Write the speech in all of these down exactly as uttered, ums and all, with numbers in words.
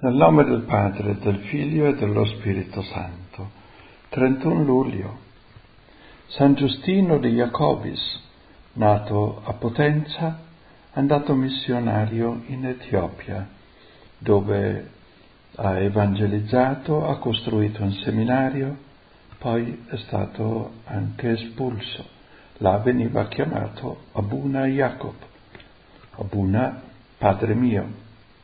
Nel nome del Padre, del Figlio e dello Spirito Santo. trentuno luglio. San Giustino di Jacobis, nato a Potenza, è andato missionario in Etiopia, dove ha evangelizzato, ha costruito un seminario, poi è stato anche espulso. Là veniva chiamato Abuna Jacob, Abuna, Padre mio.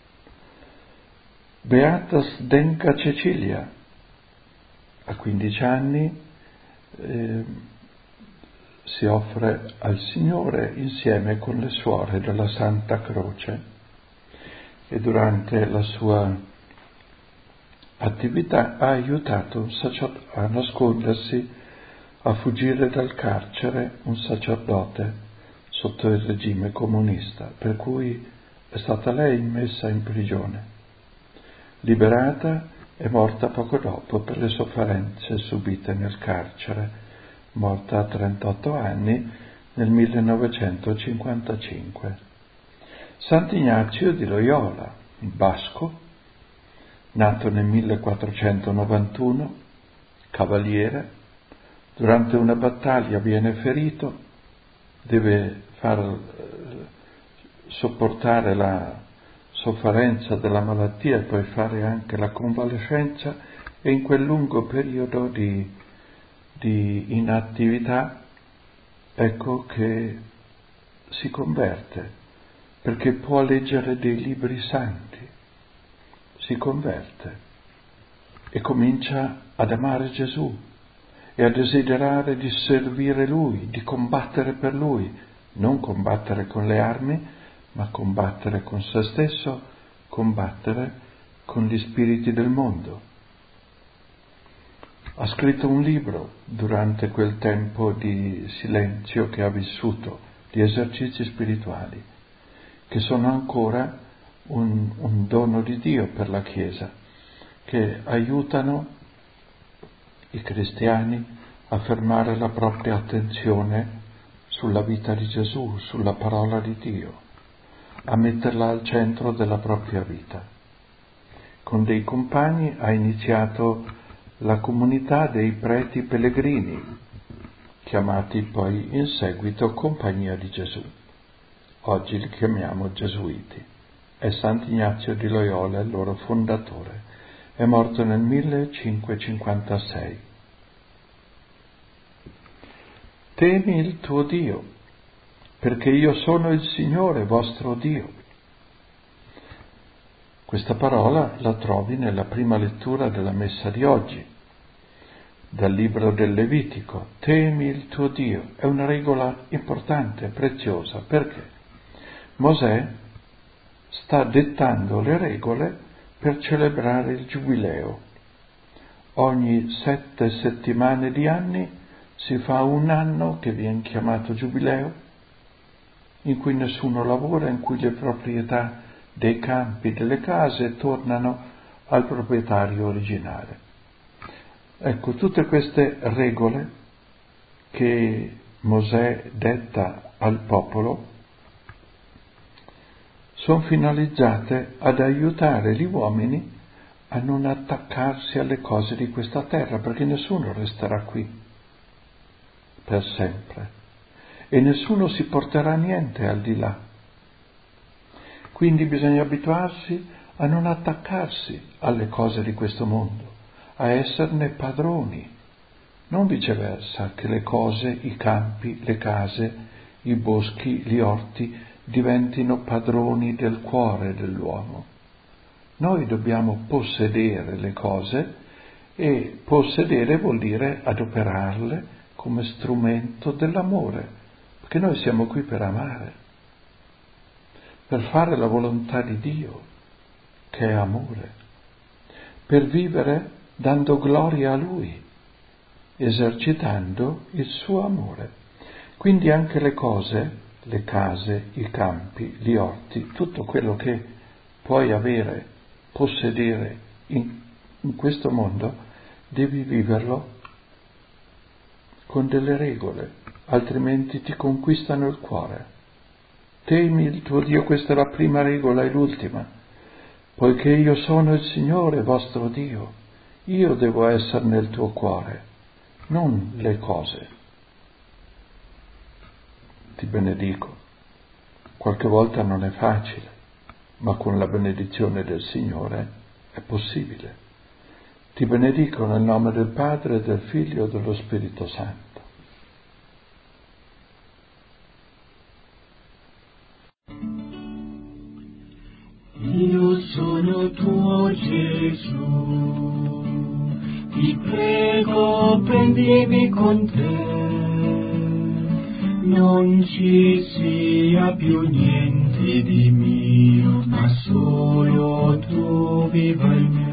Beata Zdenka Cecilia, a quindici anni, eh, si offre al Signore insieme con le suore della Santa Croce e durante la sua attività ha aiutato un sacerdote a nascondersi, a fuggire dal carcere, un sacerdote sotto il regime comunista, per cui è stata lei messa in prigione. Liberata, è morta poco dopo per le sofferenze subite nel carcere, morta a trentotto anni nel millenovecentocinquantacinque. Sant'Ignazio di Loyola, basco, nato nel millequattrocentonovantuno, cavaliere, durante una battaglia viene ferito, deve far eh, sopportare la sofferenza della malattia e poi fare anche la convalescenza, e in quel lungo periodo di, di inattività ecco che si converte, perché può leggere dei libri santi, si converte e comincia ad amare Gesù e a desiderare di servire Lui, di combattere per Lui, non combattere con le armi, ma combattere con se stesso, combattere con gli spiriti del mondo. Ha scritto un libro durante quel tempo di silenzio che ha vissuto, di esercizi spirituali, che sono ancora un, un dono di Dio per la Chiesa, che aiutano i cristiani a fermare la propria attenzione sulla vita di Gesù, sulla parola di Dio, a metterla al centro della propria vita. Con dei compagni ha iniziato la comunità dei preti pellegrini, chiamati poi in seguito Compagnia di Gesù. Oggi li chiamiamo Gesuiti. È Sant'Ignazio di Loyola il loro fondatore. È morto nel millecinquecentocinquantasei. Temi il tuo Dio, perché io sono il Signore vostro Dio. Questa parola la trovi nella prima lettura della messa di oggi, dal libro del Levitico. Temi il tuo Dio. È una regola importante, preziosa, perché Mosè sta dettando le regole per celebrare il Giubileo. Ogni sette settimane di anni si fa un anno che viene chiamato Giubileo, in cui nessuno lavora, in cui le proprietà dei campi, delle case tornano al proprietario originale. Ecco, tutte queste regole che Mosè detta al popolo sono finalizzate ad aiutare gli uomini a non attaccarsi alle cose di questa terra, perché nessuno resterà qui per sempre e nessuno si porterà niente al di là. Quindi bisogna abituarsi a non attaccarsi alle cose di questo mondo, a esserne padroni, non viceversa, che le cose, i campi, le case, i boschi, gli orti diventino padroni del cuore dell'uomo. Noi dobbiamo possedere le cose, e possedere vuol dire adoperarle come strumento dell'amore, perché noi siamo qui per amare, per fare la volontà di Dio, che è amore, per vivere dando gloria a Lui, esercitando il suo amore. Quindi anche le cose, le case, i campi, gli orti, tutto quello che puoi avere, possedere in, in questo mondo, devi viverlo con delle regole, altrimenti ti conquistano il cuore. Temi il tuo Dio, questa è la prima regola e l'ultima. Poiché io sono il Signore vostro Dio, io devo essere nel tuo cuore, non le cose. Ti benedico. Qualche volta non è facile, ma con la benedizione del Signore è possibile. Ti benedico nel nome del Padre, del Figlio e dello Spirito Santo. Io sono tuo Gesù, ti prego prendimi con te, non ci sia più niente di mio, ma solo tu viva in me.